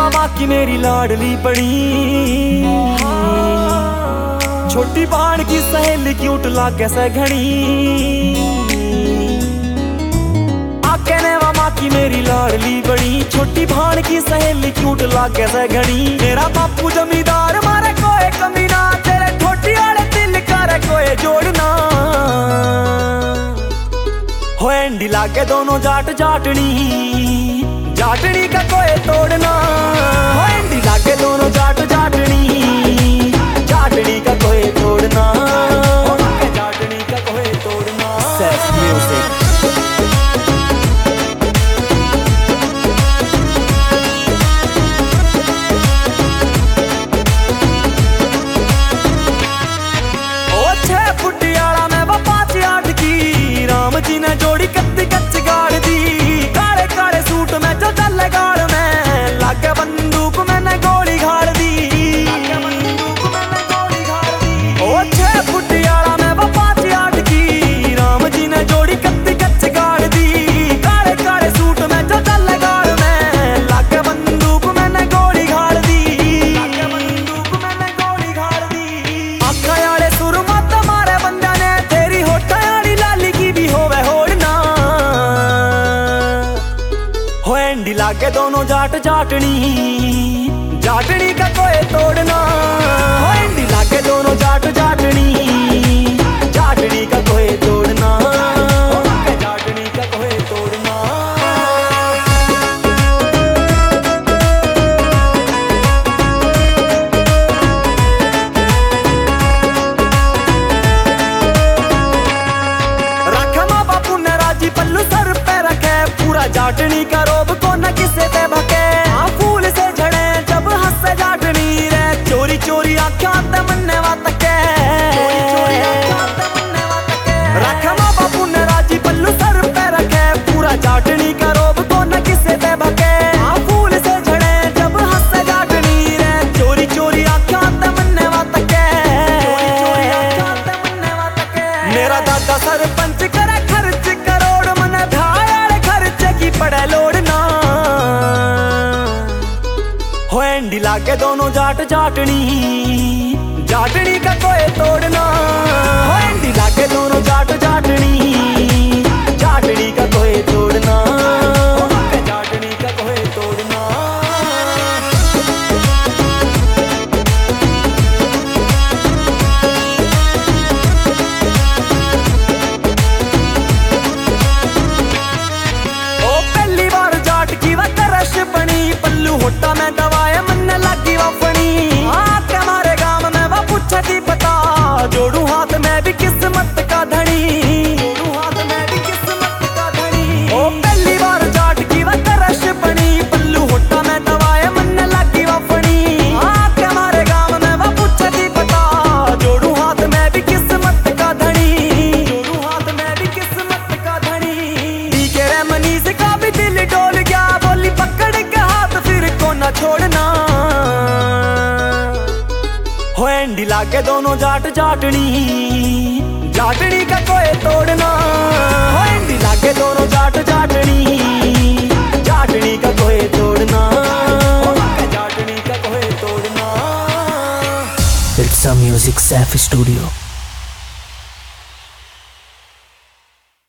मामा की मेरी लाडली बड़ी, छोटी बहन की सहेली क्यूट लागे से घड़ी। आके ने मामा की मेरी लाडली बड़ी, छोटी बहन की सहेली क्यूट लागे से घड़ी। मेरा बापू जमींदार मारे कोई कमी ना, तेरे ठोटी वाले दिल करे कोई जोड़ना। हो एंडी लागे दोनों जाट जाटनी, जाटनी का कोई तोड़ना। हो एंडी लागे दोनों जाट जाटनी, जाटनी का कोई तोड़ना। जाटनी का कोई तोड़ना। Safe music. ओ 6 फुट आला में वो 5 8 की, राम जी ने जोड़ी कत्ती कच्च गाड़ दी। काले काले सूट में जो चले गाड़ में, लागे बंदूक मैंने गोली घाड़ दी। ओ 6 फुट आला में वो 5 8 की, राम जी ने जोड़ी कत्ती कच्च गाड़ दी। काले काले सूट में जो चले गाड़ में, लागे बंदूक मैंने गोली घाड़ दी। आखा याले सुर मत मारे बंदा ने, तेरी होठा याली लाली की भी होवे होड़ना। हो एंडी लागे दोनों जाट जाटनी, जाटनी का कोई तोड़ना। हो एंडी लागे दोनों जाट जाटनी, जाटनी का कोई तोड़ना। जाटनी का कोई तोड़ना। रखे माँ बापू ने राजी पल्लू सर पे रखे, पूरा जाटनी का रोब को न किसे पे भके। फूल से झड़े जब हंसे जाटनी रे, चोरी चोरी आँखें ते मन्ने वात के। रखे माँ बापू ने राजी पल्लू सर पे रखे, पूरा जाटनी का रोब को न किसे पे भके। फूल से झड़े जब हंसे जाटनी रे, चोरी चोरी आँखें ते मन्ने वात के। मेरा दादा सरपंच करे खर्च करोड़, मने भायाल खर्चे की पड़े लोड़ना। हो एंडी लागे दोनों जाट जाटनी, जाटनी का कोई तोड़ना। हो एंडी लागे दोनों जाट जाटनी, जाटनी का कोई तोड़ना। जाटनी का कोई तोड़ना। ओ पहली बार जाट की वह तरश बनी, पल्लू होटा में दवाए मन लगी वफनी। आके हमारे गांव में वह पूछती पता, जोड़ू हाथ में भी किस्मत का धनी। जोड़ू हाथ में भी किस्मत का धनी। ओ पहली बार जाट की वह तरश बनी, पल्लू होटा में दवाए मन लगी वफनी। आके हमारे गांव में वह पूछती पता, जोड़ू हाथ में भी किस्मत का धनी। जोड़ू हाथ में भी किस्मत का धनी। डीके रे मनीष का भी दिल डोल गया, बोली पकड़ के हाथ फिर को न छोड़ना। हो एंडी लागे दोनों जाट जाटनी, जाटनी का कोई तोड़ना। हो एंडी लागे दोनों जाट जाटनी, जाटनी का कोई तोड़ना। जाटनी का कोई तोड़ना। It's a music safe studio.